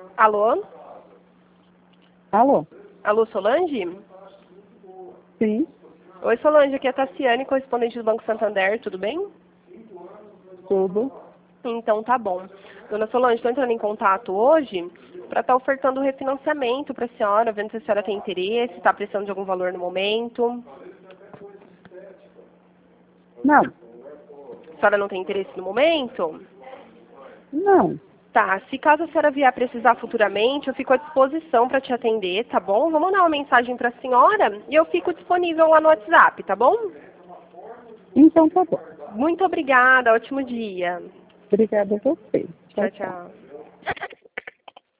Alô? Alô? Alô, Solange? Sim, Oi, Solange, aqui é a Tassiane, correspondente do Banco Santander, tudo bem? tudo. Então tá bom. Dona Solange, estou entrando em contato hoje para estar ofertando um refinanciamento para a senhora, vendo se a senhora tem interesse, está precisando de algum valor no momento. Não, A senhora não tem interesse no momento? não. Tá, se caso a senhora vier a precisar futuramente, eu fico à disposição para te atender, tá bom? Vou mandar uma mensagem para a senhora e eu fico disponível lá no WhatsApp, tá bom? Então tá bom. Muito obrigada, ótimo dia. Obrigada a você. Tchau, Tchau, tchau. tchau.